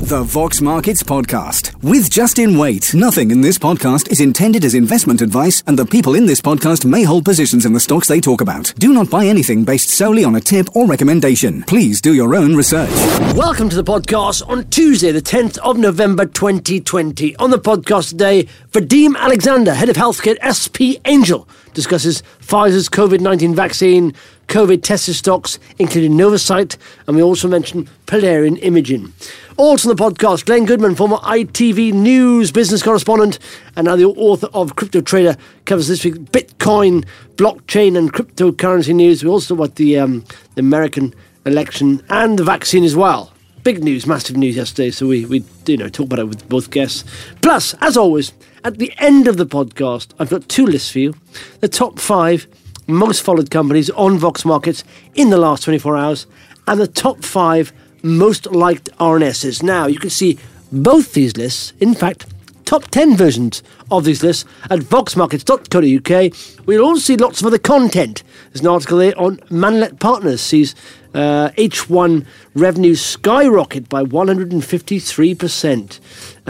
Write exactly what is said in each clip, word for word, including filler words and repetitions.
The Vox Markets Podcast with Justin Waite. Nothing in this podcast is intended as investment advice, and the people in this podcast may hold positions in the stocks they talk about. Do not buy anything based solely on a tip or recommendation. Please do your own research. Welcome to the podcast on Tuesday, the tenth of November twenty twenty. On the podcast today, Vadim Alexander, Head of Healthcare at S P Angel, discusses Pfizer's COVID nineteen vaccine, COVID tested stocks, including Novacyt, and we also mention Polarian Imaging. Also on the podcast, Glenn Goodman, former I T V News business correspondent and now the author of Crypto Trader, covers this week's Bitcoin, blockchain and cryptocurrency news. We also got the, um, the American election and the vaccine as well. Big news, massive news yesterday, so we, we you know, talk about it with both guests. Plus, as always, at the end of the podcast, I've got two lists for you. The top five most followed companies on Vox Markets in the last twenty-four hours, and the top five most liked R N Ss. Now, you can see both these lists, in fact, top ten versions of these lists at vox markets dot co dot uk. We'll also see lots of other content. There's an article there on Manlet Partners sees uh, H one revenue skyrocket by one hundred fifty-three percent.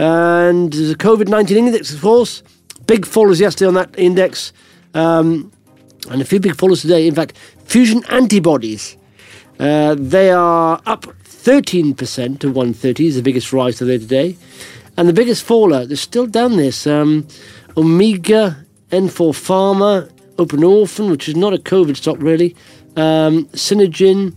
And the COVID nineteen index, of course, big fallers yesterday on that index. Um, and a few big fallers today. In fact, Fusion Antibodies, uh, they are up thirteen percent to one thirty is the biggest rise today today. And the biggest faller, they're still down this, um, Omega, N four Pharma, Open Orphan, which is not a COVID stock really, um, Synergin,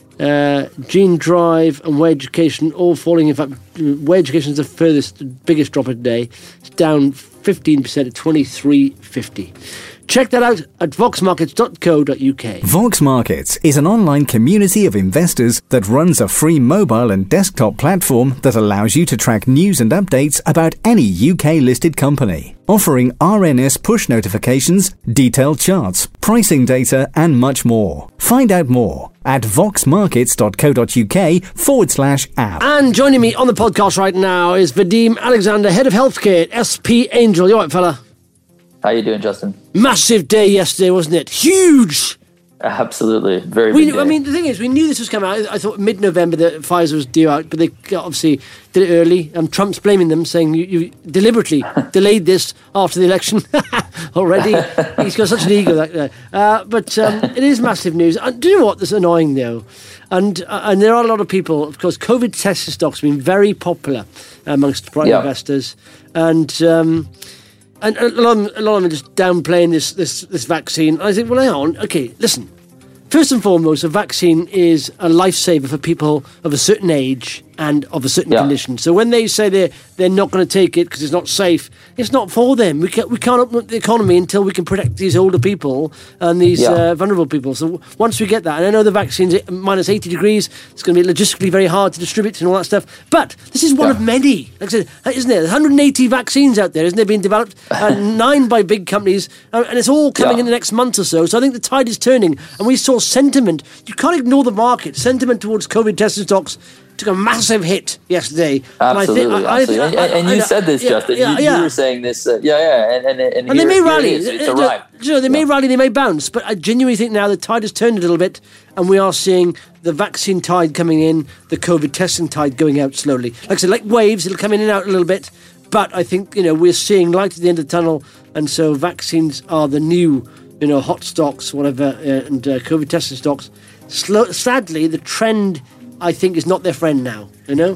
uh, Gene Drive and Way Education all falling. In fact, Way Education is the furthest, biggest drop of the day. It's down fifteen percent at twenty-three fifty. Check that out at vox markets dot co dot uk. Vox Markets is an online community of investors that runs a free mobile and desktop platform that allows you to track news and updates about any U K-listed company, offering R N S push notifications, detailed charts, pricing data, and much more. Find out more at vox markets dot co dot uk forward slash app. And joining me on the podcast right now is Vadim Alexander, Head of Healthcare at S P Angel. You all right, fella? How you doing, Justin? Massive day yesterday, wasn't it? Huge! Absolutely. Very we, big day. I mean, the thing is, we knew this was coming out. I thought mid-November that Pfizer was due out, but they obviously did it early. And Trump's blaming them, saying you, you deliberately delayed this after the election already. He's got such an ego. That guy. Uh, but um, it is massive news. And do you know what? That's annoying, though. And uh, and there are a lot of people, of course, COVID tested stocks have been very popular amongst private yeah. investors. And... Um, And a lot, of them, a lot of them are just downplaying this, this, this vaccine. I think, well, hang on. Okay, listen. First and foremost, a vaccine is a lifesaver for people of a certain age and of a certain yeah. condition. So when they say they're, they're not going to take it because it's not safe, it's not for them. We can't, we can't open up the economy until we can protect these older people and these yeah. uh, vulnerable people. So once we get that, and I know the vaccine's minus eighty degrees, it's going to be logistically very hard to distribute and all that stuff. But this is one yeah. of many. Like I said, isn't there? one hundred eighty vaccines out there, isn't there, being developed? Uh, nine by big companies, uh, and it's all coming yeah. in the next month or so. So I think the tide is turning, and we saw sentiment. You can't ignore the market. Sentiment towards COVID testing stocks took a massive hit yesterday. Absolutely, and, I think, I, absolutely. I, I, and, and I, you I, said this, yeah, Justin. Yeah, you, yeah. you were saying this. Uh, yeah, yeah. And, and, and, and here, they may rally. It is. It's arrived. You know, they may yeah. rally, they may bounce, but I genuinely think now the tide has turned a little bit, and we are seeing the vaccine tide coming in, the COVID testing tide going out slowly. Like I said, like waves, it'll come in and out a little bit, but I think, you know, we're seeing light at the end of the tunnel, and so vaccines are the new, you know, hot stocks, whatever, uh, and uh, COVID testing stocks. Slow, sadly, the trend, I think, is not their friend now, you know?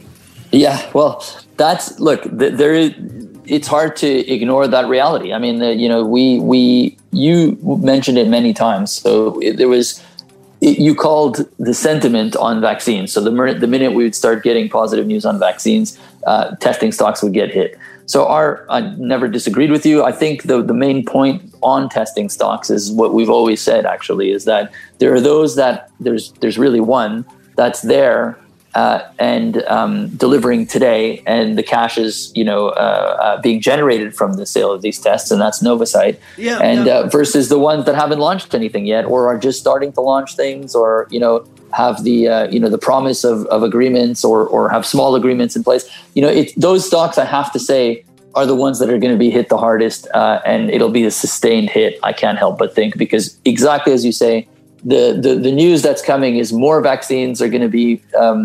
Yeah, well, that's, look, there is, it's hard to ignore that reality. I mean, the, you know, we, we, you mentioned it many times. So it, there was, it, you called the sentiment on vaccines. So the, the minute we would start getting positive news on vaccines, uh, testing stocks would get hit. So our, I never disagreed with you. I think the, the main point on testing stocks is what we've always said, actually, is that there are those that there's, there's really one that's there uh, and um, delivering today, and the cash is, you know, uh, uh, being generated from the sale of these tests, and that's Novacyt. Yeah, and yeah. Uh, versus the ones that haven't launched anything yet, or are just starting to launch things, or, you know, have the uh, you know the promise of, of agreements, or or have small agreements in place. You know, it, those stocks, I have to say, are the ones that are going to be hit the hardest, uh, and it'll be a sustained hit. I can't help but think, because exactly as you say, the the, the news that's coming is more vaccines are going to be um,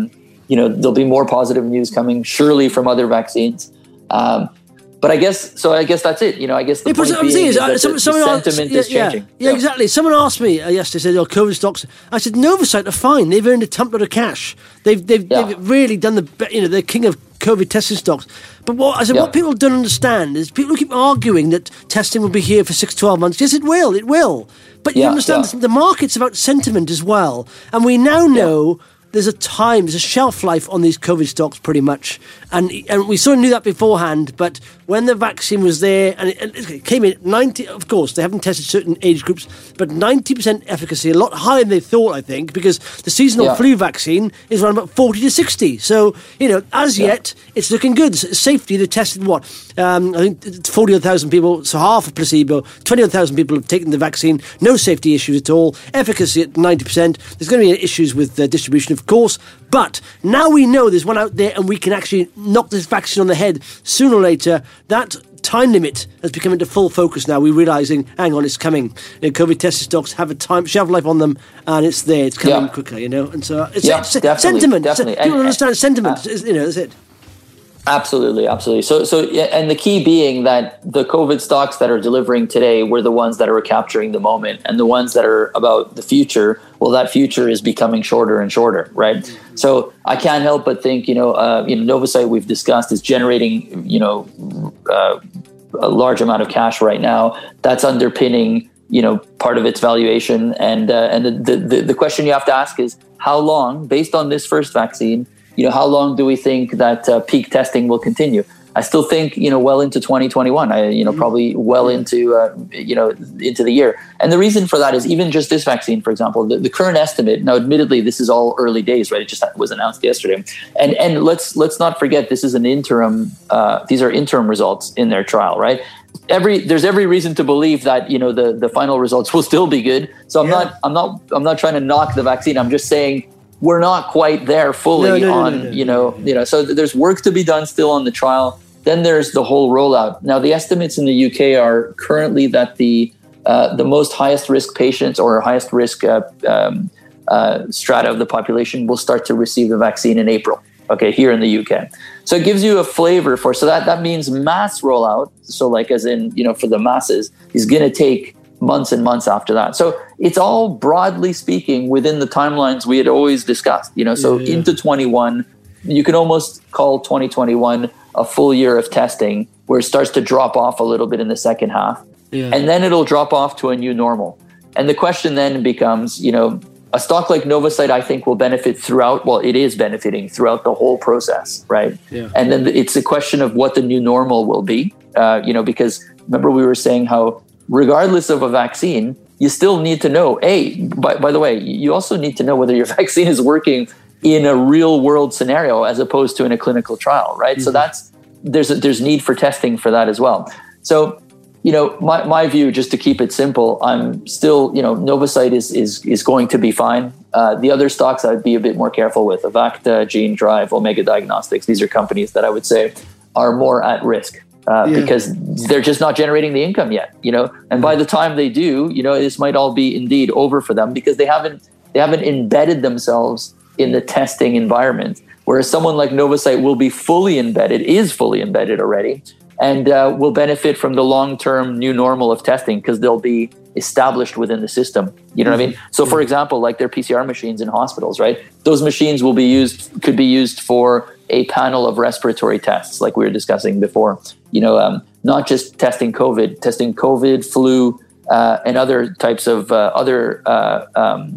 you know, there'll be more positive news coming, surely, from other vaccines. Um, But I guess, so I guess that's it. You know, I guess the yeah, point being is, is that some, the, the asked, sentiment yeah, is changing. Yeah, yeah, yeah, exactly. Someone asked me uh, yesterday, said, oh, COVID stocks. I said, Novocyte are fine. They've earned a tump lot of cash. They've they've, yeah. they've really done the, you know, they're king of COVID testing stocks. But what I said, yeah. what people don't understand is people keep arguing that testing will be here for six, twelve months. Yes, it will. It will. But you yeah, understand, yeah. the market's about sentiment as well. And we now know... Yeah. There's a time, there's a shelf life on these COVID stocks pretty much. And and we sort of knew that beforehand, but when the vaccine was there, and it, and it came in ninety, of course, they haven't tested certain age groups, but ninety percent efficacy, a lot higher than they thought, I think, because the seasonal yeah. flu vaccine is around about forty to sixty. So, you know, as yeah. yet, it's looking good. Safety, they tested what? Um, I think forty thousand people, so half a placebo, twenty thousand people have taken the vaccine, no safety issues at all, efficacy at ninety percent. There's going to be issues with uh, distribution, of course, but now we know there's one out there and we can actually knock this vaccine on the head sooner or later. That time limit has become into full focus now. We're realising, hang on, it's coming. You know, COVID tested stocks have a time shelf life on them, and it's there. It's coming yeah. quicker, you know. And so it's, yeah, it's definitely, sentiment. Definitely. People and, understand sentiment. Uh, you know, that's it. Absolutely, absolutely. So, so, yeah, and the key being that the COVID stocks that are delivering today were the ones that are capturing the moment, and the ones that are about the future, well, that future is becoming shorter and shorter, right? Mm-hmm. So, I can't help but think, you know, uh, you know, Novocyte we've discussed is generating, you know, uh, a large amount of cash right now. That's underpinning, you know, part of its valuation, and uh, and the, the the question you have to ask is how long, based on this first vaccine. You know, how long do we think that uh, peak testing will continue? I still think, you know, well into twenty twenty-one, I, you know, probably well into, uh, you know, into the year. And the reason for that is even just this vaccine, for example, the, the current estimate, now, admittedly, this is all early days, right? It just was announced yesterday. And and let's let's not forget, this is an interim, uh, these are interim results in their trial, right? Every there's every reason to believe that, you know, the, the final results will still be good. So I'm yeah. not I'm not I'm not trying to knock the vaccine. I'm just saying we're not quite there fully no, no, on, no, no, no, you know, no, no. you know, so there's work to be done still on the trial. Then there's the whole rollout. Now, the estimates in the U K are currently that the uh, the most highest risk patients or highest risk uh, um, uh, strata of the population will start to receive the vaccine in April. Okay, here in the U K. So it gives you a flavor for, so that, that means mass rollout. So like as in, you know, for the masses is going to take months and months after that. So it's all broadly speaking within the timelines we had always discussed, you know, so yeah. into twenty-one, you can almost call twenty twenty-one a full year of testing where it starts to drop off a little bit in the second half. Yeah. And then it'll drop off to a new normal. And the question then becomes, you know, a stock like Novocyte, I think, will benefit throughout, well, it is benefiting throughout the whole process, right? Yeah. And then it's a question of what the new normal will be, uh, you know, because remember we were saying how regardless of a vaccine, you still need to know, hey, by, by the way, you also need to know whether your vaccine is working in a real world scenario as opposed to in a clinical trial, right? Mm-hmm. So that's, there's a, there's need for testing for that as well. So, you know, my, my view, just to keep it simple, I'm still, you know, Novocyte is is is going to be fine. Uh, the other stocks I'd be a bit more careful with, Avacta, Gene Drive, Omega Diagnostics. These are companies that I would say are more at risk. Uh, yeah. Because they're just not generating the income yet, you know. And by the time they do, you know, this might all be indeed over for them because they haven't they haven't embedded themselves in the testing environment. Whereas someone like Novocyte will be fully embedded, is fully embedded already, and uh, will benefit from the long-term new normal of testing because they'll be established within the system. You know mm-hmm. what I mean? So, for example, like their P C R machines in hospitals, right? Those machines will be used, could be used for a panel of respiratory tests, like we were discussing before. You know, um, not just testing COVID, testing COVID, flu, uh, and other types of uh, other uh, um,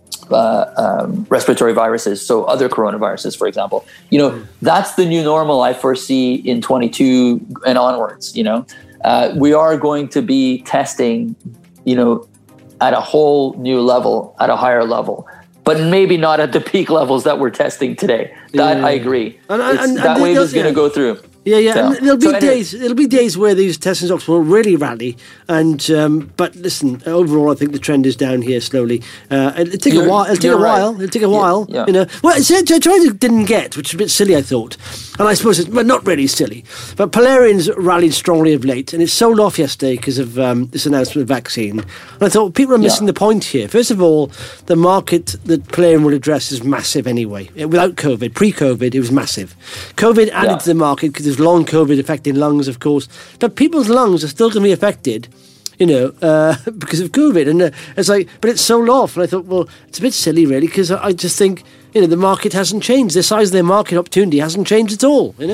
uh, um, respiratory viruses. So other coronaviruses, for example. You know, that's the new normal I foresee in twenty-two and onwards. You know, uh, we are going to be testing, you know, at a whole new level, at a higher level. But maybe not at the peak levels that we're testing today. That yeah. I agree. And, and, and, that and wave the, is going to yeah. go through. Yeah, yeah, So, and there'll be so anyway. days. There'll be days where these testing stocks will really rally, and um, but listen, overall, I think the trend is down here slowly. Uh, it'll take You're- a while. It'll take a you're right. while. It'll take a while. yeah. You know, well, it's I tried to didn't get, which is a bit silly, I thought, and I suppose it's but not really silly. But Polarian's rallied strongly of late, and it sold off yesterday because of um, this announcement of vaccine. And I thought people are missing Yeah. the point here. First of all, the market that Polarian will address is massive anyway. Without COVID, pre-COVID, it was massive. COVID added Yeah. to the market because there's long COVID affecting lungs, of course. But people's lungs are still going to be affected, you know, uh, because of COVID. And uh, it's like, but it's sold off. And I thought, well, it's a bit silly, really, because I I just think, you know, the market hasn't changed. The size of their market opportunity hasn't changed at all, you know?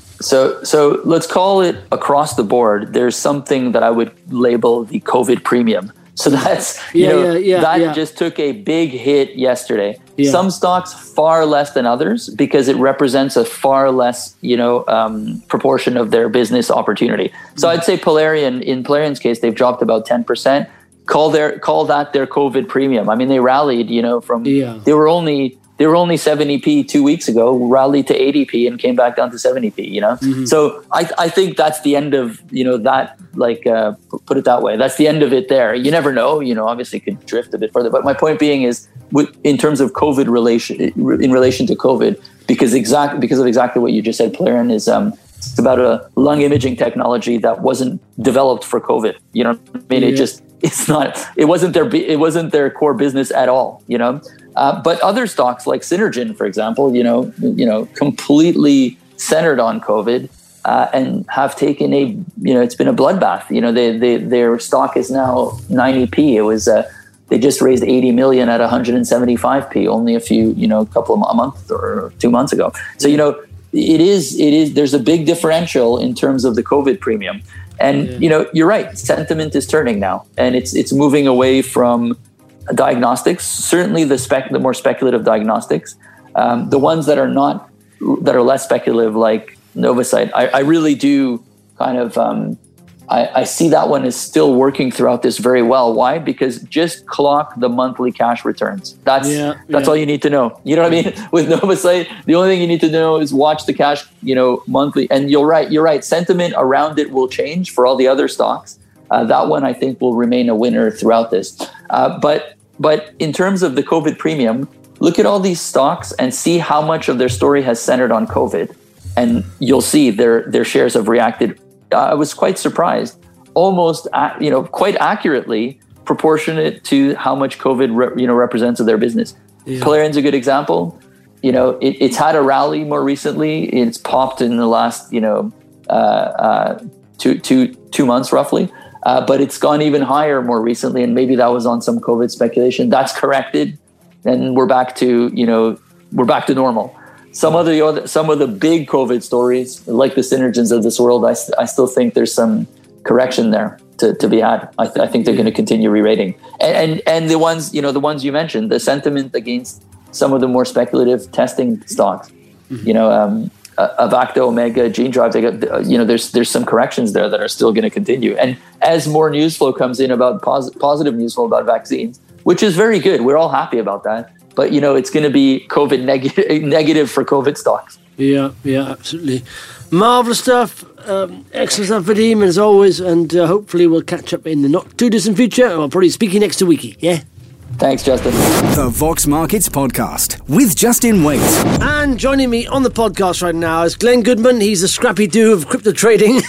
So, so let's call it across the board. There's something that I would label the COVID premium. So that's, you Yeah, know, yeah, yeah, that yeah. just took a big hit yesterday. Yeah. Some stocks far less than others because it represents a far less, you know, um, proportion of their business opportunity. So I'd say Polarian, in Polarian's case, they've dropped about ten percent. Call their, call that their COVID premium. I mean, they rallied, you know, from, Yeah. they were only, they were only seventy p two weeks ago, rallied to eighty p and came back down to seventy p, you know? Mm-hmm. So I, I think that's the end of, you know, that, like, uh, p- put it that way. That's the end of it there. You never know, you know, obviously it could drift a bit further. But my point being is, with, in terms of COVID relation, in relation to COVID, because exact, because of exactly what you just said, Polarian is, um, it's about a lung imaging technology that wasn't developed for COVID. You know what I mean? Yeah. It just, it's not, it wasn't their, bu- it wasn't their core business at all, you know? Uh, but other stocks like Synergen, for example, you know, you know, completely centered on COVID uh, and have taken a, you know, it's been a bloodbath. You know, they, they, their stock is now ninety p. It was, uh, they just raised eighty million at one hundred seventy-five p only a few, you know, a couple of a month or two months ago. So, you know, it is, it is, there's a big differential in terms of the COVID premium. And, Yeah. you know, you're right. Sentiment is turning now and it's, it's moving away from diagnostics, certainly the spec, the more speculative diagnostics, um, the ones that are not, that are less speculative, like Novocyte. I, I really do kind of, um, I, I see that one is still working throughout this very well. Why? Because just clock the monthly cash returns. That's Yeah, that's yeah. all you need to know. You know what I mean? With Novocyte, the only thing you need to know is watch the cash, you know, monthly. And you're right. You're right. Sentiment around it will change for all the other stocks. Uh, that one I think will remain a winner throughout this. Uh, but but in terms of the COVID premium, look at all these stocks and see how much of their story has centered on COVID, and you'll see their their shares have reacted. I was quite surprised, almost a- you know quite accurately proportionate to how much COVID re- you know represents of their business. Yeah. Polarian's a good example. You know, it, it's had a rally more recently. It's popped in the last you know uh, uh, two two two months roughly. Uh, but it's gone even higher more recently, and maybe that was on some COVID speculation. That's corrected, and we're back to you know we're back to normal. Some of the other, some of the big COVID stories, like the Synergens of this world, I, st- I still think there's some correction there to, to be had. I, th- I think they're going to continue re-rating, and, and and the ones you know the ones you mentioned, the sentiment against some of the more speculative testing stocks, mm-hmm. you know. Um, Uh, Avacta, Omega, Gene Drive, they got, uh, you know, there's there's some corrections there that are still going to continue. And as more news flow comes in about pos- positive news flow about vaccines, which is very good, we're all happy about that. But you know, it's going to be COVID neg- negative for COVID stocks. Yeah, yeah, absolutely. Marvellous stuff. Um, excellent stuff, Vadim, as always. And uh, hopefully we'll catch up in the not too distant future. I'll probably speak you next week, yeah? Thanks, Justin. The Vox Markets Podcast with Justin Waite. And joining me on the podcast right now is Glenn Goodman. He's the Scrappy Doo of crypto trading.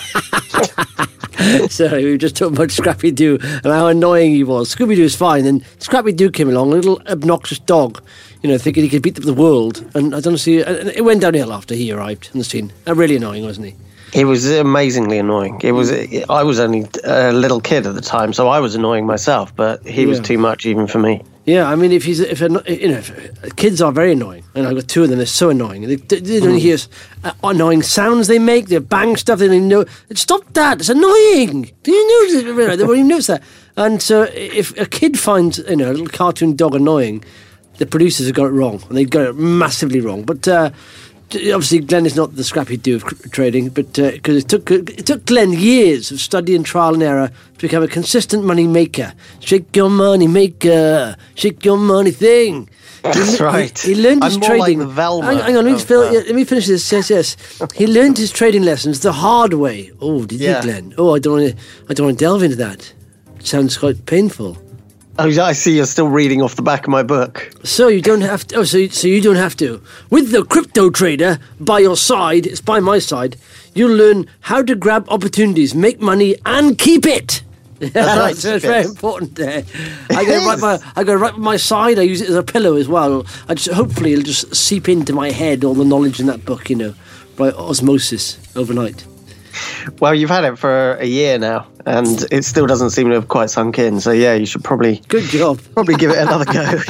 Sorry, we were just talking about Scrappy Doo and how annoying he was. Scooby Doo is fine. Then Scrappy Doo came along, a little obnoxious dog, you know, thinking he could beat up the world. And I don't see, and it went downhill after he arrived on the scene. Uh, really annoying, wasn't he? It was amazingly annoying. It was. I was only a little kid at the time, so I was annoying myself. But he was Yeah. too much even for me. Yeah, I mean, if he's if you know, if, kids are very annoying, and I've got two of them. They're so annoying. They, they, they don't hear uh, annoying sounds they make. They bang stuff. They don't even know. Stop that! It's annoying. Do you notice? They won't even notice that. And so, if a kid finds you know a little cartoon dog annoying, the producers have got it wrong, and they got it massively wrong. But uh, obviously, Glenn is not the Scrappy Doo of crypto trading, but because uh, it took it took Glenn years of study and trial and error to become a consistent money maker. Shake your money maker, shake your money thing. That's he, right. He, he learned his I'm more trading. like the Velma hang, hang on, let me, of, fill, uh, yeah, let me finish this. Yes, yes. He learned his trading lessons the hard way. Oh, did Yeah. you, Glenn? Oh, I don't want to. I don't want to delve into that. It sounds quite painful. Oh, yeah, I see you're still reading off the back of my book. So you don't have to. Oh, so you, so you don't have to. With the crypto trader by your side, it's by my side. You'll learn how to grab opportunities, make money, and keep it. That's right, so it's keep very it. important there. I go right by. I go right by my side. I use it as a pillow as well. I just hopefully it'll just seep into my head all the knowledge in that book, you know, by osmosis overnight. Well, you've had it for a year now, and it still doesn't seem to have quite sunk in. So yeah, you should probably Good job. probably give it another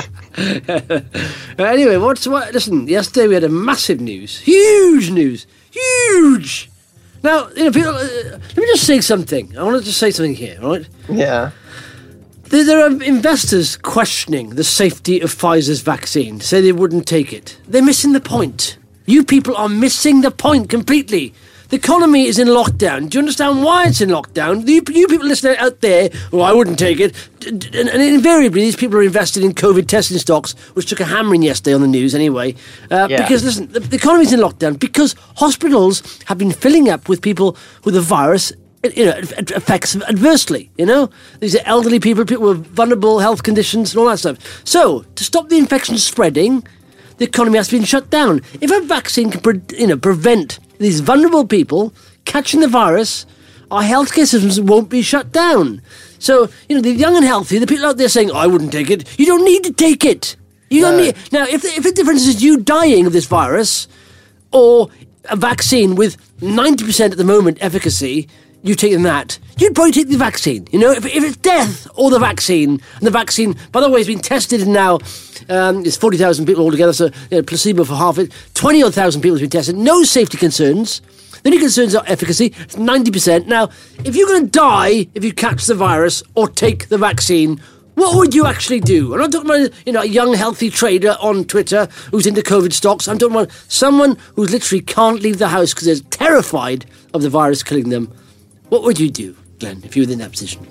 go. Uh, anyway, what's what? Listen, yesterday we had a massive news, huge news, huge. Now, you know, people. Uh, let me just say something. I want to just say something here, all right? Yeah. There, there are investors questioning the safety of Pfizer's vaccine, say they wouldn't take it. They're missing the point. You people are missing the point completely. The economy is in lockdown. Do you understand why it's in lockdown? You, you people listening out there, oh, I wouldn't take it. And, and invariably, these people are invested in COVID testing stocks, which took a hammering yesterday on the news anyway. Uh, Yeah. Because, listen, the, the economy's in lockdown because hospitals have been filling up with people with the virus. You know, it affects them adversely, you know? These are elderly people, people with vulnerable health conditions and all that stuff. So, to stop the infection spreading, the economy has been shut down. If a vaccine can, pre- you know, prevent these vulnerable people catching the virus, our healthcare systems won't be shut down. So, you know, the young and healthy, the people out there saying, oh, I wouldn't take it. You don't need to take it. You don't No. need. Now, if the, if the difference is you dying of this virus or a vaccine with ninety percent at the moment efficacy, you taking that, you'd probably take the vaccine. You know, if, if it's death or the vaccine, and the vaccine, by the way, has been tested and now um, it's forty thousand people altogether, so you know, placebo for half it, twenty odd thousand people have been tested, no safety concerns. The only concerns are efficacy, it's ninety percent. Now, if you're going to die if you catch the virus or take the vaccine, what would you actually do? I'm not talking about, you know, a young, healthy trader on Twitter who's into COVID stocks. I'm talking about someone who literally can't leave the house because they're terrified of the virus killing them. What would you do, Glenn, if you were in that position?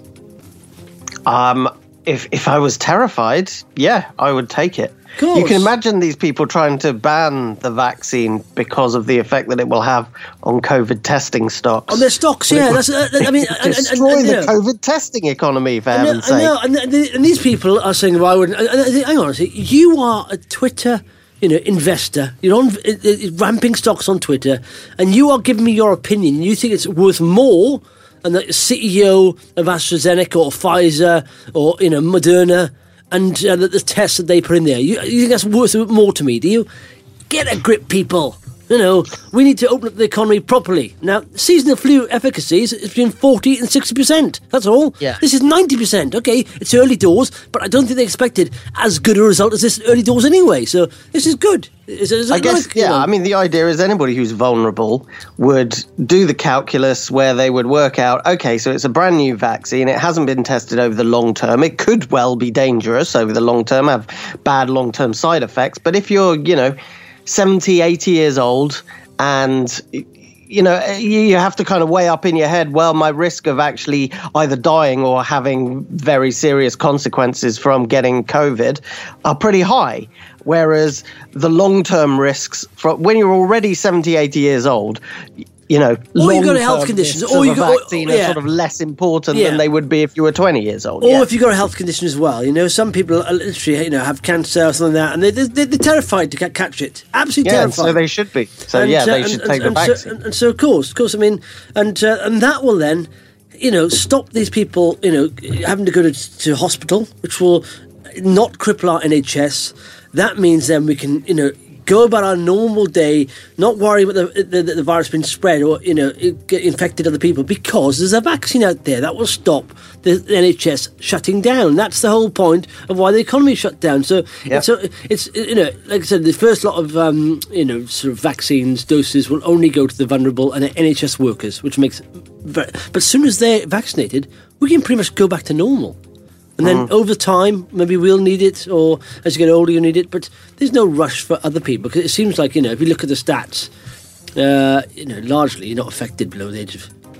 Um, if if I was terrified, yeah, I would take it. course. You can imagine these people trying to ban the vaccine because of the effect that it will have on COVID testing stocks. On their stocks, yeah. That's, uh, I mean, and, and, and, destroy and, you the know, COVID testing economy, for I know, heaven's I sake. know, and, th- and these people are saying, "Well, I wouldn't." and- and- Hang on a second. You are a Twitter, you know, investor. You're on uh, uh, ramping stocks on Twitter, and you are giving me your opinion. You think it's worth more than the C E O of AstraZeneca or Pfizer or you know Moderna and uh, the, the tests that they put in there. You, you think that's worth more to me? Do you? Get a grip, people. You know, we need to open up the economy properly. Now, seasonal flu efficacy is between forty and sixty percent. That's all. Yeah. This is ninety percent. Okay, it's early doors, but I don't think they expected as good a result as this early doors anyway. So this is good. It's, it's I guess, like, you yeah, know, I mean, the idea is anybody who's vulnerable would do the calculus where they would work out, okay, so it's a brand new vaccine. It hasn't been tested over the long term. It could well be dangerous over the long term, have bad long-term side effects. But if you're, you know, seventy, eighty years old and you know you have to kind of weigh up in your head, well, my risk of actually either dying or having very serious consequences from getting COVID are pretty high, whereas the long-term risks from when you're already seventy, eighty years old, you know, Or you've got health long-term conditions, risks or of you a got- or- vaccine yeah. are sort of less important Yeah. than they would be if you were twenty years old. or yeah. if you've got a health condition as well. You know, some people are literally, you know, have cancer or something like that, and they, they, they're terrified to ca- catch it. Absolutely yeah, and terrified. so they should be. So And, yeah, uh, they and- should and- take and the so, vaccine. and, and so, of course, of course, I mean, and uh, and that will then, you know, stop these people, you know, having to go to, to hospital, which will not cripple our N H S. That means then we can, you know, go about our normal day, not worry about the, the, the virus being spread or, you know, it get infected other people, because there's a vaccine out there that will stop the N H S shutting down. That's the whole point of why the economy shut down. So, Yeah. so it's, you know, like I said, the first lot of, um, you know, sort of vaccines, doses will only go to the vulnerable and the N H S workers, which makes, very, but as soon as they're vaccinated, we can pretty much go back to normal. And then over time, maybe we'll need it, or as you get older, you'll need it. But there's no rush for other people, because it seems like, you know, if you look at the stats, uh, you know, largely you're not affected below the age of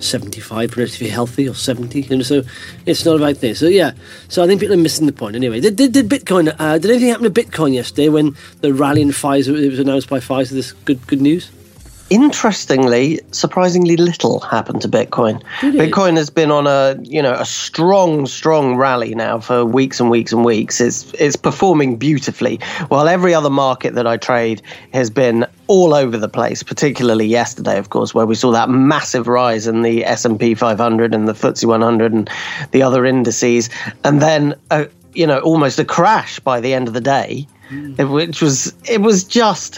seventy-five, relatively healthy, or seventy. You know, so it's not about this. So yeah, so I think people are missing the point. Anyway, did, did, did Bitcoin? Uh, did anything happen to Bitcoin yesterday when the rally in Pfizer it was announced by Pfizer? This good good news. Interestingly, surprisingly little happened to Bitcoin. Really? Bitcoin has been on a, you know, a strong, strong rally now for weeks and weeks and weeks. It's it's performing beautifully, while every other market that I trade has been all over the place, particularly yesterday, of course, where we saw that massive rise in the S and P five hundred and the F T S E one hundred and the other indices, and then, a, you know, almost a crash by the end of the day, mm. which was, it was just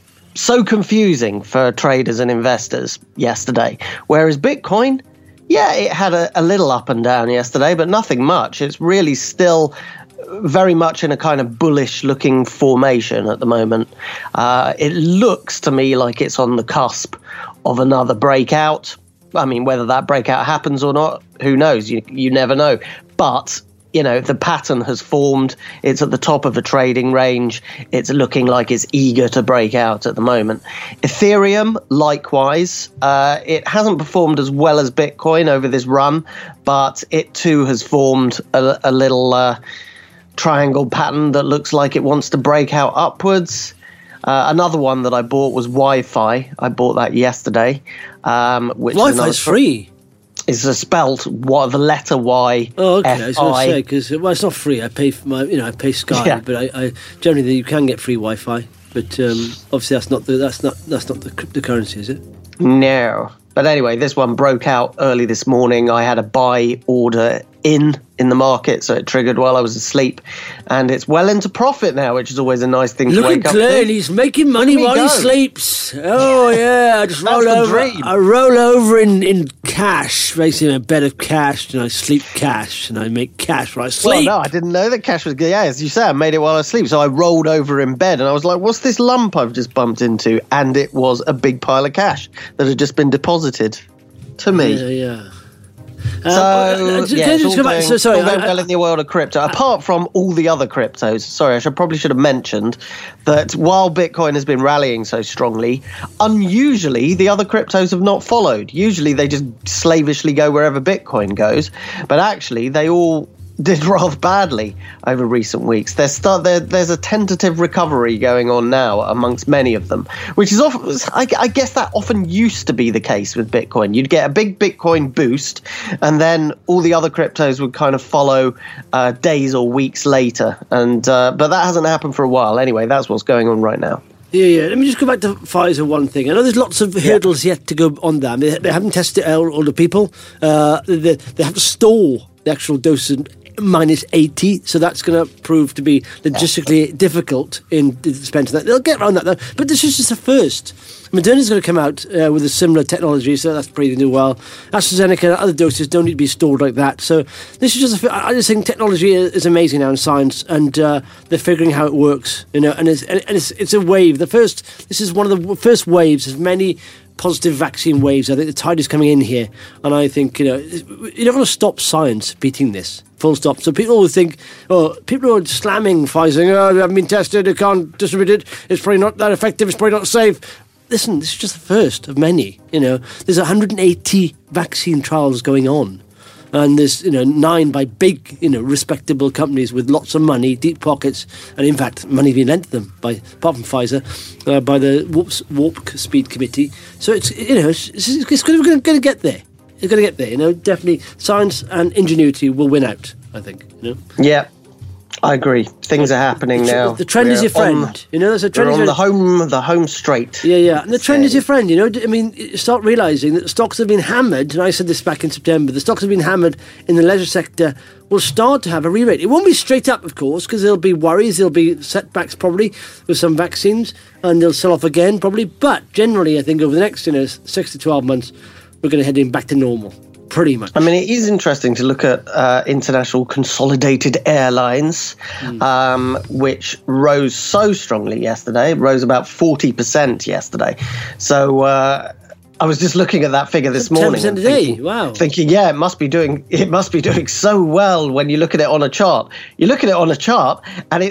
so confusing for traders and investors yesterday. Whereas Bitcoin, yeah, it had a, a little up and down yesterday, but nothing much. It's really still very much in a kind of bullish looking formation at the moment. Uh, it looks to me like it's on the cusp of another breakout. I mean, whether that breakout happens or not, who knows? You, you never know. But you know, the pattern has formed. It's at the top of a trading range. It's looking like it's eager to break out at the moment. Ethereum, likewise, uh, it hasn't performed as well as Bitcoin over this run, but it too has formed a, a little uh, triangle pattern that looks like it wants to break out upwards. Uh, another one that I bought was Wi-Fi. I bought that yesterday. Um, which Wi-Fi is free. Is spelt what the letter Y. Oh, okay. F I. I was going to say because well, it's not free. I pay for my, you know, I pay Sky, yeah. but I, I generally you can get free Wi-Fi. But um, obviously that's not the that's not that's not the cryptocurrency, is it? No. But anyway, this one broke out early this morning. I had a buy order in in the market, so it triggered while I was asleep, and it's well into profit now, which is always a nice thing Look to wake at up Glenn, to. he's making money while go. he sleeps. Oh yeah, I just That's roll the over. dream. I roll over in, in cash, basically in a bed of cash, and I sleep cash, and I make cash while I sleep. Well, no, I didn't know that cash was good. Yeah, as you say, I made it while I was asleep, so I rolled over in bed, and I was like, what's this lump I've just bumped into? And it was a big pile of cash that had just been deposited to me. Yeah, yeah. So, uh, yeah, can I it's just all go back? going, So, sorry, all going I, well in the world of crypto, apart from all the other cryptos. Sorry, I should probably should have mentioned that while Bitcoin has been rallying so strongly, unusually, the other cryptos have not followed. Usually, they just slavishly go wherever Bitcoin goes, but actually, they all did rather badly over recent weeks. There's start there, there's a tentative recovery going on now amongst many of them, which is often, I, I guess that often used to be the case with Bitcoin. You'd get a big Bitcoin boost, and then all the other cryptos would kind of follow uh, days or weeks later. And uh, but that hasn't happened for a while. Anyway, that's what's going on right now. Yeah, yeah. Let me just go back to Pfizer one thing. I know there's lots of hurdles yeah. yet to go on that. They, they haven't tested it out on the people. Uh, they, they have to store the actual doses minus eighty, so that's going to prove to be logistically difficult in dispensing that. They'll get around that though, but this is just a first. Moderna's going to come out uh, with a similar technology, so that's pretty new. Well, AstraZeneca and other doses don't need to be stored like that. So this is just a, I just think technology is amazing now in science, and uh, they're figuring how it works, you know, and it's, and it's, it's a wave. The first, this is one of the first waves of many positive vaccine waves. I think the tide is coming in here, and I think, you know, you're not going to stop science beating this. Full stop. So people will think, oh, people are slamming Pfizer. Oh, they haven't been tested. They can't distribute it. It's probably not that effective. It's probably not safe. Listen, this is just the first of many. You know, there's one hundred eighty vaccine trials going on, and there's, you know, nine by big, you know, respectable companies with lots of money, deep pockets, and in fact, money being lent to them by, apart from Pfizer, uh, by the Warp, Warp Speed Committee. So it's, you know, it's, it's, it's going to get there. It's going to get there. You know, definitely science and ingenuity will win out, I think. You know. Yeah. I agree. Things are happening the, now. The trend we're is your friend. On, you know, there's a trend. We're on is the home, the home straight. Yeah, yeah. And the trend is your friend. You know, I mean, you start realising that the stocks have been hammered. And I said this back in September. The stocks have been hammered in the leisure sector. Will start to have a re-rate. It won't be straight up, of course, because there'll be worries. There'll be setbacks probably with some vaccines, and they'll sell off again probably. But generally, I think over the next, you know, six to twelve months, we're going to head in back to normal. Pretty much. I mean, it is interesting to look at uh, international consolidated airlines, mm. um, which rose so strongly yesterday, rose about forty percent yesterday. So uh, I was just looking at that figure this morning. ten percent a day, wow. Thinking, yeah, it must be doing it must be doing so well when you look at it on a chart. You look at it on a chart and it's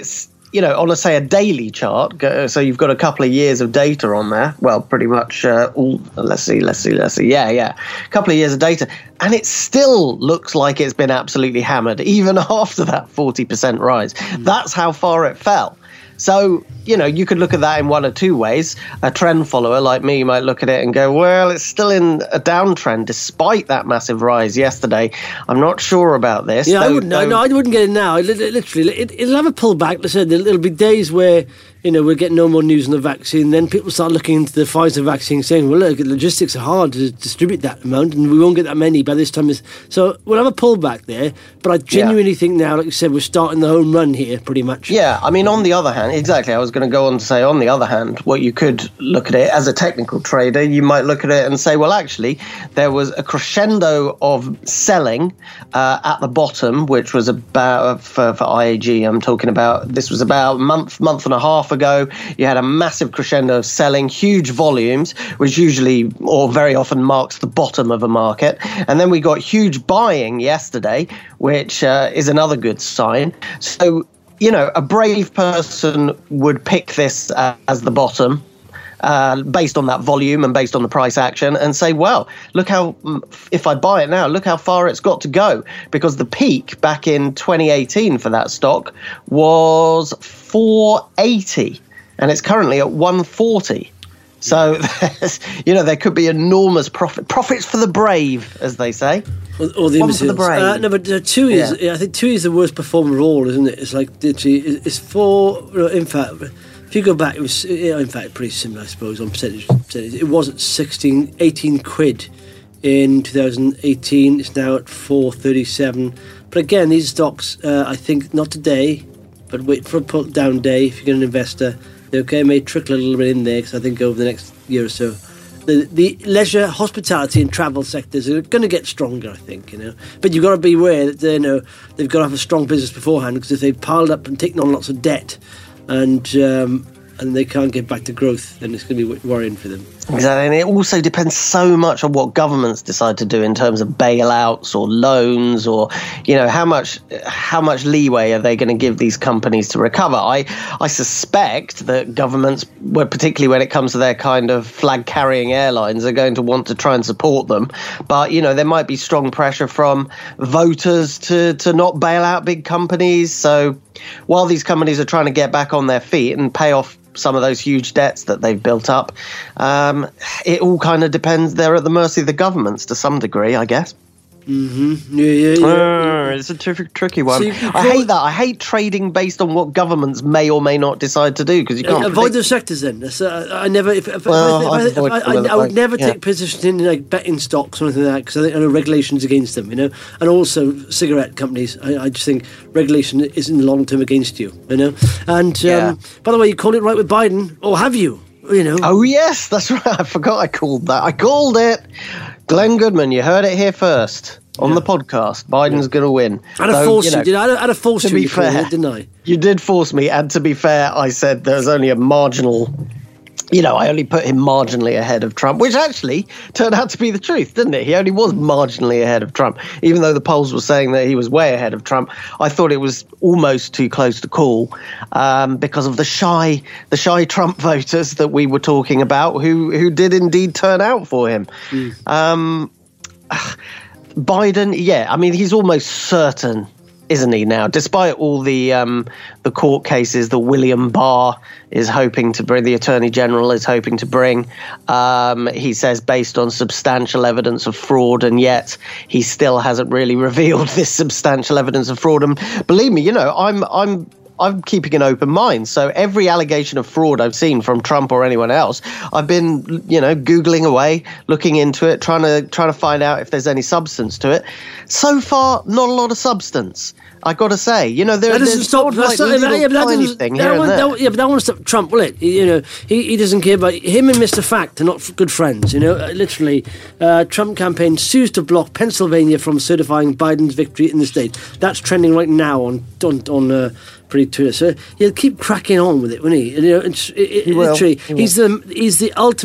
you know, on a, say, a daily chart, so you've got a couple of years of data on there. Well, pretty much uh, all, let's see, let's see, let's see. Yeah, yeah. A couple of years of data. And it still looks like it's been absolutely hammered, even after that forty percent rise. Mm. That's how far it fell. So, you know, you could look at that in one or two ways. A trend follower like me might look at it and go, well, it's still in a downtrend despite that massive rise yesterday. I'm not sure about this. Yeah, though, I wouldn't. Though, no, I wouldn't get it now. It, it, literally, it, it'll have a pullback. Let's say there'll be days where, you know, we'll get no more news on the vaccine. Then people start looking into the Pfizer vaccine, saying, well, look, the logistics are hard to distribute that amount, and we won't get that many by this time. So we'll have a pullback there. But I genuinely yeah. think now, like you said, we're starting the home run here, pretty much. Yeah, I mean, on the other hand, exactly. I was going to go on to say, on the other hand, what you could look at it as a technical trader, you might look at it and say, well, actually, there was a crescendo of selling uh, at the bottom, which was about, for, for I A G, I'm talking about, this was about a month, month and a half ago. You had a massive crescendo of selling, huge volumes, which usually or very often marks the bottom of a market. And then we got huge buying yesterday, which uh, is another good sign. So, you know, a brave person would pick this uh, as the bottom uh, based on that volume and based on the price action and say, well, look how, if I buy it now, look how far it's got to go. Because the peak back in twenty eighteen for that stock was four eighty and it's currently at one forty. So, you know, there could be enormous profit. Profits for the brave, as they say. Or, or the imbeciles. Uh, no, but uh, two is, yeah. I think two is the worst performer of all, isn't it? It's like, it's four, in fact, if you go back, it was, in fact, pretty similar, I suppose, on percentage. percentage. It was at sixteen, eighteen quid in two thousand eighteen. It's now at four thirty-seven. But again, these stocks, uh, I think, not today, but wait for a pull-down day if you're an investor. Okay, may trickle a little bit in there because I think over the next year or so, the the leisure, hospitality, and travel sectors are going to get stronger. I think, you know, but you've got to be aware that you know they've got to have a strong business beforehand because if they've piled up and taken on lots of debt, and um, and they can't get back to growth, then it's going to be worrying for them. Exactly, and it also depends so much on what governments decide to do in terms of bailouts or loans, or you know how much how much leeway are they going to give these companies to recover. I I suspect that governments, well, particularly when it comes to their kind of flag-carrying airlines, are going to want to try and support them. But you know there might be strong pressure from voters to to not bail out big companies. So while these companies are trying to get back on their feet and pay off some of those huge debts that they've built up, um, it all kind of depends. They're at the mercy of the governments to some degree, I guess. Mm-hmm. Yeah, yeah, yeah. Uh, it's a tr- tricky one. So I hate that. I hate trading based on what governments may or may not decide to do because you can't uh, avoid those sectors. Then uh, I never. If, if, well, if, if, I, I, I, I would never yeah. take positions in like betting stocks or anything like that because I think there are regulations against them. You know, and also cigarette companies. I, I just think regulation is in the long term against you. You know, and um, yeah. by the way, you called it right with Biden, or have you? You know. Oh yes, that's right. I forgot I called that. I called it. Glenn Goodman, you heard it here first on yeah. the podcast. Biden's yeah. going to win. I'd have forced you, you, did I? I'd have forced you, you fair, it, didn't I? You did force me, and to be fair, I said there's only a marginal, you know, I only put him marginally ahead of Trump, which actually turned out to be the truth, didn't it? He only was marginally ahead of Trump, even though the polls were saying that he was way ahead of Trump. I thought it was almost too close to call um, because of the shy, the shy Trump voters that we were talking about, who who did indeed turn out for him. Mm. Um, Biden, yeah, I mean, he's almost certain, isn't he now? Despite all the um, the court cases that William Barr is hoping to bring, the Attorney General is hoping to bring, um, he says based on substantial evidence of fraud, and yet he still hasn't really revealed this substantial evidence of fraud. And believe me, you know, I'm I'm. I'm keeping an open mind. So every allegation of fraud I've seen from Trump or anyone else, I've been, you know, Googling away, looking into it, trying to trying to find out if there's any substance to it. So far, not a lot of substance. I got to say, you know, there, that there's stop, like not, little yeah, but tiny that thing that here one, and there. That, yeah, but that won't stop Trump, will it? You know, he, he doesn't care about him and Mister Fact are not good friends. You know, uh, literally, uh, Trump campaign sues to block Pennsylvania from certifying Biden's victory in the state. That's trending right now on on on. Uh, Pretty Twitter, so he'll keep cracking on with it, won't he? You know, it's, it, he literally, will. He he's will. the he's the ultimate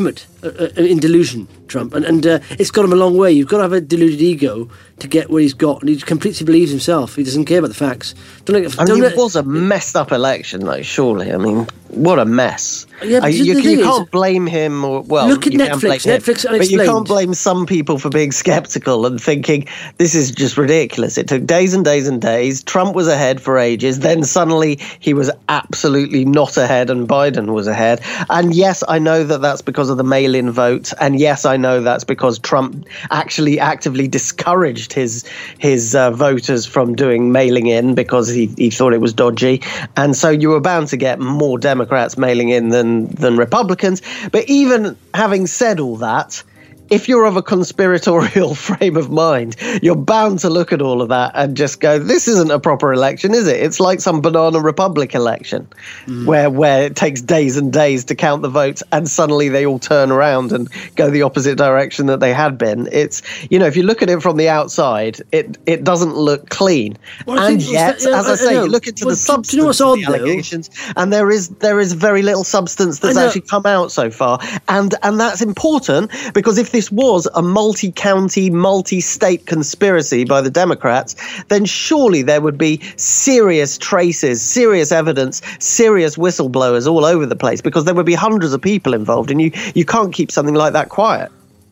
uh, in delusion, Trump, and and uh, it's got him a long way. You've got to have a deluded ego to get what he's got, and he completely believes himself. He doesn't care about the facts. Don't let, I don't mean, let, it was a messed up election, like, surely. I mean, what a mess. Yeah, but uh, you the you thing can't is, blame him, or, well, look at you can blame Netflix. him, Netflix but you Unexplained. can't blame some people for being sceptical and thinking this is just ridiculous. It took days and days and days. Trump was ahead for ages. Then suddenly he was absolutely not ahead and Biden was ahead. And yes, I know that that's because of the mail-in vote. And yes, I know that's because Trump actually actively discouraged his his uh, voters from doing mailing in because he, he thought it was dodgy. And so you were bound to get more Democrats mailing in than, than Republicans. But even having said all that, if you're of a conspiratorial frame of mind, you're bound to look at all of that and just go, this isn't a proper election, is it? It's like some banana republic election mm. where where it takes days and days to count the votes and suddenly they all turn around and go the opposite direction that they had been. It's, you know, if you look at it from the outside, it it doesn't look clean. Well, and yet, that, yeah, as I, I say, I you look into well, the substance do you know what's odd, of the allegations, though? and there is there is very little substance that's actually come out so far. And and that's important because if this was a multi-county, multi-state conspiracy by the Democrats, then surely there would be serious traces, serious evidence, serious whistleblowers all over the place because there would be hundreds of people involved and you, you can't keep something like that quiet.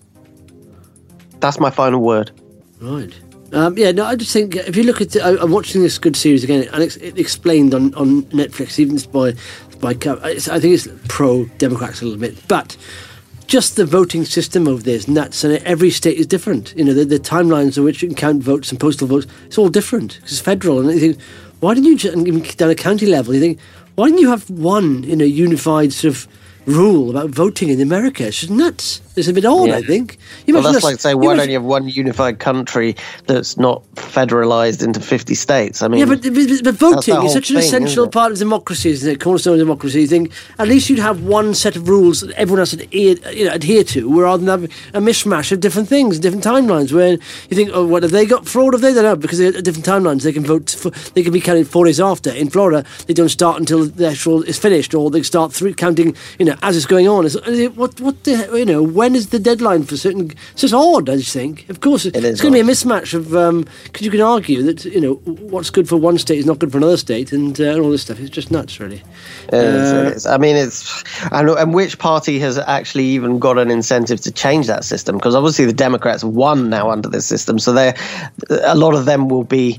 That's my final word. Right. Um, yeah, no, I just think if you look at it, I, I'm watching this good series again, and it's it explained on, on Netflix, even by, by it's, I think it's pro-Democrats a little bit, but just the voting system over there is nuts, and every state is different. You know, the, the timelines in which you can count votes and postal votes, it's all different because it's federal. And you think, why didn't you, just, and even down a county level, you think, why didn't you have one, you know, unified sort of rule about voting in America? It's just nuts. It's a bit odd, yeah. I think. You well, that's like saying, why don't you have one unified country that's not federalised into fifty states? I mean, yeah, but, but, but voting is such an thing, essential part of democracy, isn't it? Cornerstone of democracy. You think at least you'd have one set of rules that everyone has to adhere, you know, adhere to, rather than having a mishmash of different things, different timelines. Where you think, oh, what have they got fraud? Have they? They don't, because they're at different timelines. They can vote. For, they can be counted four days after. In Florida, they don't start until the actual is finished, or they start through counting, you know, as it's going on. It's, what, what, the, you know, when is the deadline for certain? It's just odd, I just think. Of course, it it's going to be a mismatch of because um, you can argue that, you know, what's good for one state is not good for another state, and, uh, and all this stuff. It's just nuts, really. It is, uh, it is. I mean, it's and, and which party has actually even got an incentive to change that system? Because obviously the Democrats won now under this system, so they a lot of them will be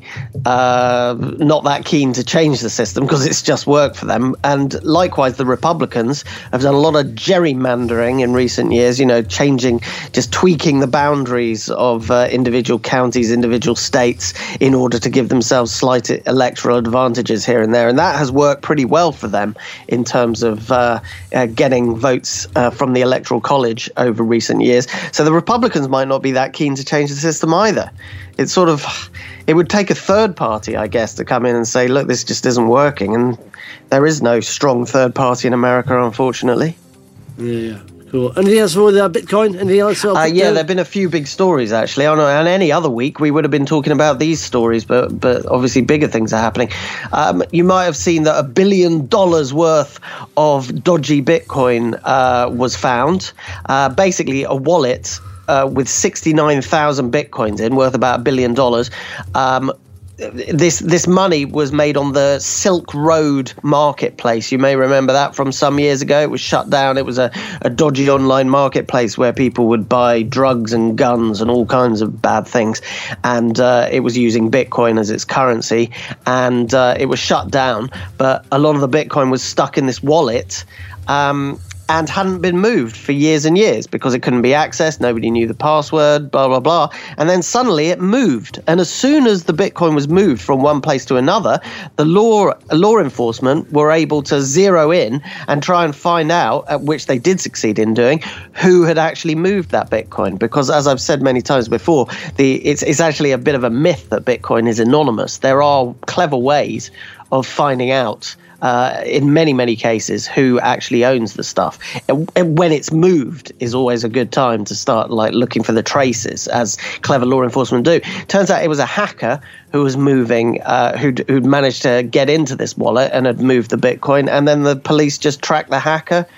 uh, not that keen to change the system because it's just worked for them. And likewise, the Republicans have done a lot of gerrymandering in recent years. You know, changing, just tweaking the boundaries of uh, individual counties, individual states, in order to give themselves slight electoral advantages here and there. And that has worked pretty well for them in terms of uh, uh, getting votes uh, from the Electoral College over recent years. So the Republicans might not be that keen to change the system either. It's sort of, it would take a third party, I guess, to come in and say, look, this just isn't working. And there is no strong third party in America, unfortunately. Yeah, yeah. Cool. Anything else with uh, Bitcoin? Anything else? Uh, yeah, there have been a few big stories, actually. On, on any other week, we would have been talking about these stories, but but obviously bigger things are happening. Um, you might have seen that a billion dollars worth of dodgy Bitcoin uh, was found. Uh, basically, a wallet uh, with sixty-nine thousand Bitcoins in, worth about a billion dollars. Um, This this money was made on the Silk Road marketplace. You may remember that from some years ago. It was shut down. It was a, a dodgy online marketplace where people would buy drugs and guns and all kinds of bad things. And uh, it was using Bitcoin as its currency. And uh, it was shut down. But a lot of the Bitcoin was stuck in this wallet. Um, and hadn't been moved for years and years because it couldn't be accessed. Nobody knew the password, blah, blah, blah. And then suddenly it moved. And as soon as the Bitcoin was moved from one place to another, the law law enforcement were able to zero in and try and find out, at which they did succeed in doing, who had actually moved that Bitcoin. Because as I've said many times before, the it's, it's actually a bit of a myth that Bitcoin is anonymous. There are clever ways of finding out Uh, in many, many cases, who actually owns the stuff. And, and when it's moved is always a good time to start like looking for the traces, as clever law enforcement do. Turns out it was a hacker who was moving, uh, who'd, who'd managed to get into this wallet and had moved the Bitcoin, and then the police just tracked the hacker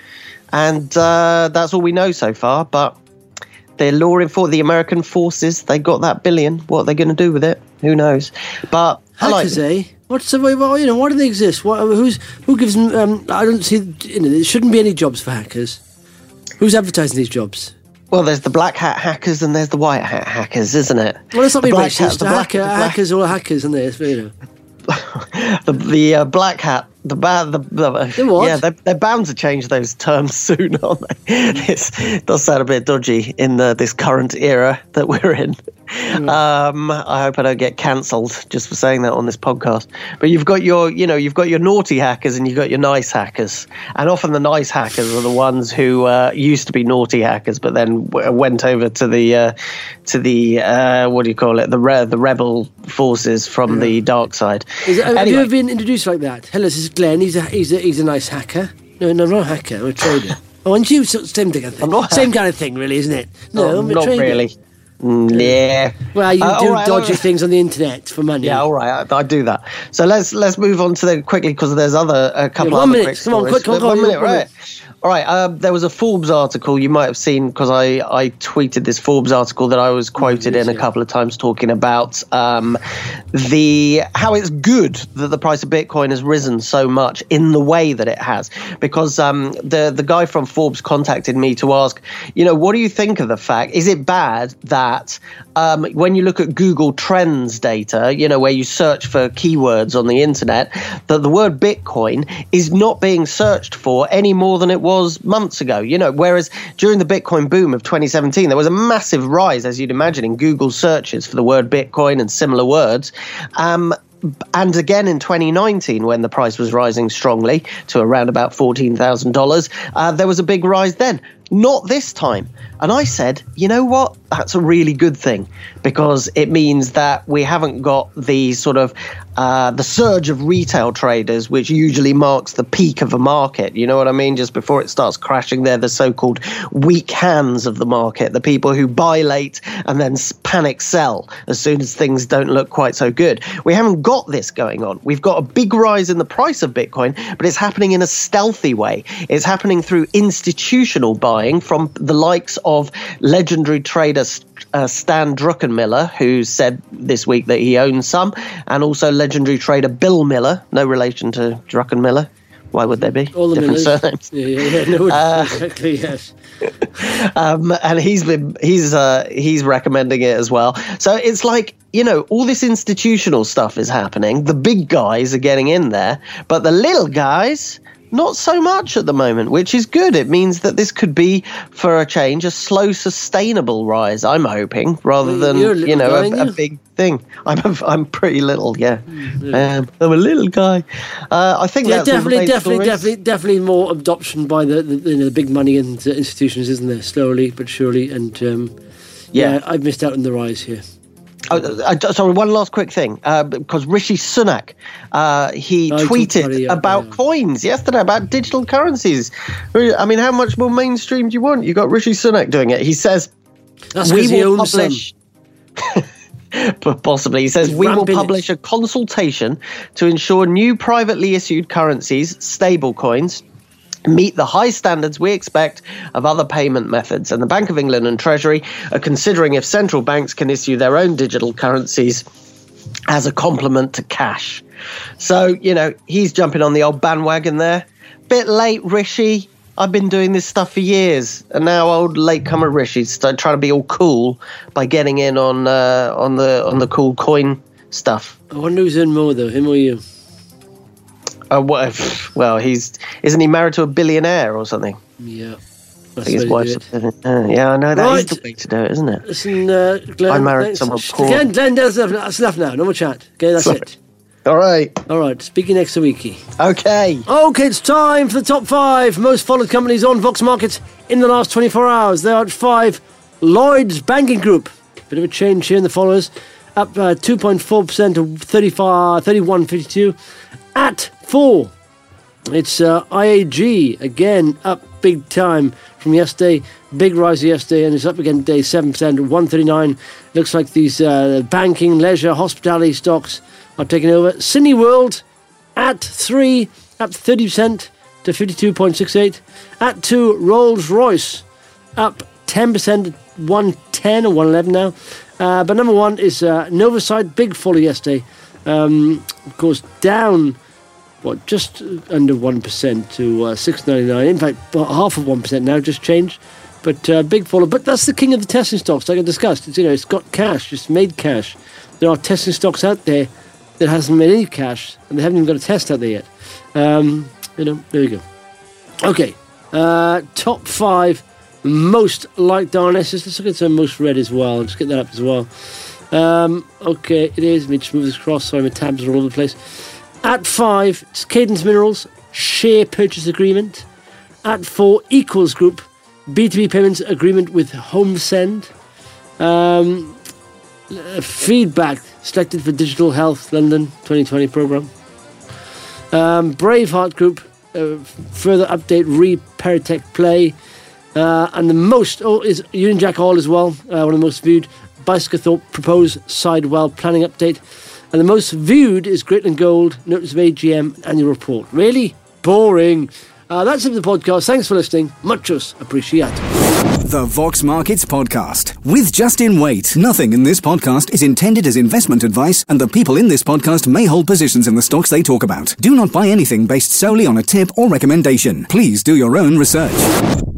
And uh, that's all we know so far. But they're luring for the American forces. They got that billion. What are they going to do with it? Who knows? But hackers, I eh? like, What's the way? Well, you know, why do they exist? What, who's who gives them? Um, I don't see. You know, there shouldn't be any jobs for hackers. Who's advertising these jobs? Well, there's the black hat hackers and there's the white hat hackers, isn't it? Well, let's not the be black racist. hat- the black- hacker, the black- hackers, all hackers, and this, you know. the the uh, black hat, the bad, the, the, The what? yeah, they're, they're bound to change those terms soon, aren't they? It's, it does sound a bit dodgy in the, this current era that we're in. Mm. Um, I hope I don't get cancelled just for saying that on this podcast. But you've got your, you know, you've got your naughty hackers and you've got your nice hackers, and often the nice hackers are the ones who uh, used to be naughty hackers, but then w- went over to the uh, to the uh, what do you call it, the re- the rebel forces from the dark side. Is it, have Anyway. you ever been introduced like that? Hello, this is Glenn. He's a he's a he's a nice hacker. No, no, not a hacker. I'm a trader. Oh, and you, same thing. I'm not Same kind of thing, really, isn't it? No, No, I'm a not trader. really. Mm, yeah. Well, you Uh, do all right, dodgy all right. things on the internet for money. Yeah, all right, I, I do that. So let's let's move on to the quickly because there's other a couple Yeah, of one other minute. quick Come on, stories. quick, quick, one quick, minute, one right? minute. All right. Um, there was a Forbes article you might have seen because I I tweeted this Forbes article that I was quoted in a yeah. couple of times talking about um the how it's good that the price of Bitcoin has risen so much in the way that it has, because um the the guy from Forbes contacted me to ask, you know, what do you think of the fact? Is it bad that um when you look at Google Trends data, you know, where you search for keywords on the internet, that the word Bitcoin is not being searched for any more than it was months ago, you know, whereas during the Bitcoin boom of twenty seventeen, there was a massive rise, as you'd imagine, in Google searches for the word Bitcoin and similar words. Um, and again in twenty nineteen, when the price was rising strongly to around about fourteen thousand dollars, uh, there was a big rise then. Not this time. And I said, you know what? That's a really good thing, because it means that we haven't got the sort of uh, the surge of retail traders, which usually marks the peak of a market. You know what I mean? Just before it starts crashing, they're the so-called weak hands of the market, the people who buy late and then panic sell as soon as things don't look quite so good. We haven't got this going on. We've got a big rise in the price of Bitcoin, but it's happening in a stealthy way. It's happening through institutional buying from the likes of legendary trader uh, Stan Druckenmiller, who said this week that he owns some, and also legendary trader Bill Miller, no relation to Druckenmiller. Why would there be? All the different Millers. surnames? Yeah, yeah, yeah. No, Uh, exactly, yes. um, and he's been he's uh, he's recommending it as well. So it's like, you know, all this institutional stuff is happening. The big guys are getting in there, but the little guys, not so much at the moment, which is good. It means that this could be, for a change, a slow, sustainable rise, I'm hoping, rather than, You're a little you know, guy, a, aren't a you? big thing. I'm a, I'm pretty little, yeah. Um, I'm a little guy. Uh, I think Yeah, that's all the definitely, main definitely, stories. definitely, definitely more adoption by the, the, you know, the big money and uh, institutions, isn't there? Slowly but surely, and um, yeah. Yeah. I've missed out on the rise here. Oh, uh, sorry, one last quick thing, uh, because Rishi Sunak, uh, he Oh, he talked tweeted about it, yeah, about yeah. coins yesterday, about digital currencies. I mean, how much more mainstream do you want? You got Rishi Sunak doing it. He says, That's we because he will owns some. publish... But possibly. He says, He's we will ramping it. publish a consultation to ensure new privately issued currencies, stable coins, meet the high standards we expect of other payment methods. And the Bank of England and Treasury are considering if central banks can issue their own digital currencies as a complement to cash. So, you know, he's jumping on the old bandwagon there. Bit late, Rishi. I've been doing this stuff for years, and now old latecomer Rishi's start trying to be all cool by getting in on uh, on the on the cool coin stuff. I wonder who's in more, though, him or you? Uh, what if, well, he's isn't he married to a billionaire or something? Yeah. I think his wife's a billionaire. Yeah, I know that Right. is the way to do it, isn't it? Listen, uh, Glenn. I married thanks. someone Shh, poor. Glenn, Glenn, that's enough, that's enough now. No more chat. Okay, that's Sorry. it. All right. All right, speak you next weeky. Okay. Okay, it's time for the top five most followed companies on Vox Market in the last twenty-four hours. There are at five, Lloyds Banking Group. Bit of a change here in the followers. Up uh, two point four percent to thirty-five, thirty-one fifty-two. At four, it's uh, I A G, again up big time from yesterday. Big rise yesterday, and it's up again today, seven percent, one thirty-nine. Looks like these uh, banking, leisure, hospitality stocks are taking over. Cineworld at three, up thirty percent, to fifty-two point six eight. At two, Rolls-Royce up ten percent, one ten or one eleven now. Uh, but number one is uh, Novocyte, big fall yesterday. Um, of course, down, what, just under one percent to uh, six ninety-nine. In fact, half of one percent now, just changed. But uh, big fall. But that's the king of the testing stocks, like I discussed. It's, you know, it's got cash, it's made cash. There are testing stocks out there that hasn't made any cash, and they haven't even got a test out there yet. Um, you know, there you go. Okay, uh, top five most liked R N Ss. Let's look at some most read as well. Just get that up as well. Um, okay, it is. Let me just move this across. Sorry, my tabs are all over the place. At five, it's Cadence Minerals, share purchase agreement. At four, Equals Group, B two B payments agreement with HomeSend. Um, uh, feedback, selected for Digital Health London twenty twenty programme. Um, Braveheart Group, uh, further update, re-Peritech Play. Uh, and the most, oh, is Union Jack Oil as well, uh, one of the most viewed. Bicycle Thought proposed sidewell planning update. And the most viewed is Greatland Gold, notice of A G M annual report. Really boring. Uh, that's it for the podcast. Thanks for listening. Muchos appreciato. The Vox Markets Podcast with Justin Waite. Nothing in this podcast is intended as investment advice, and the people in this podcast may hold positions in the stocks they talk about. Do not buy anything based solely on a tip or recommendation. Please do your own research.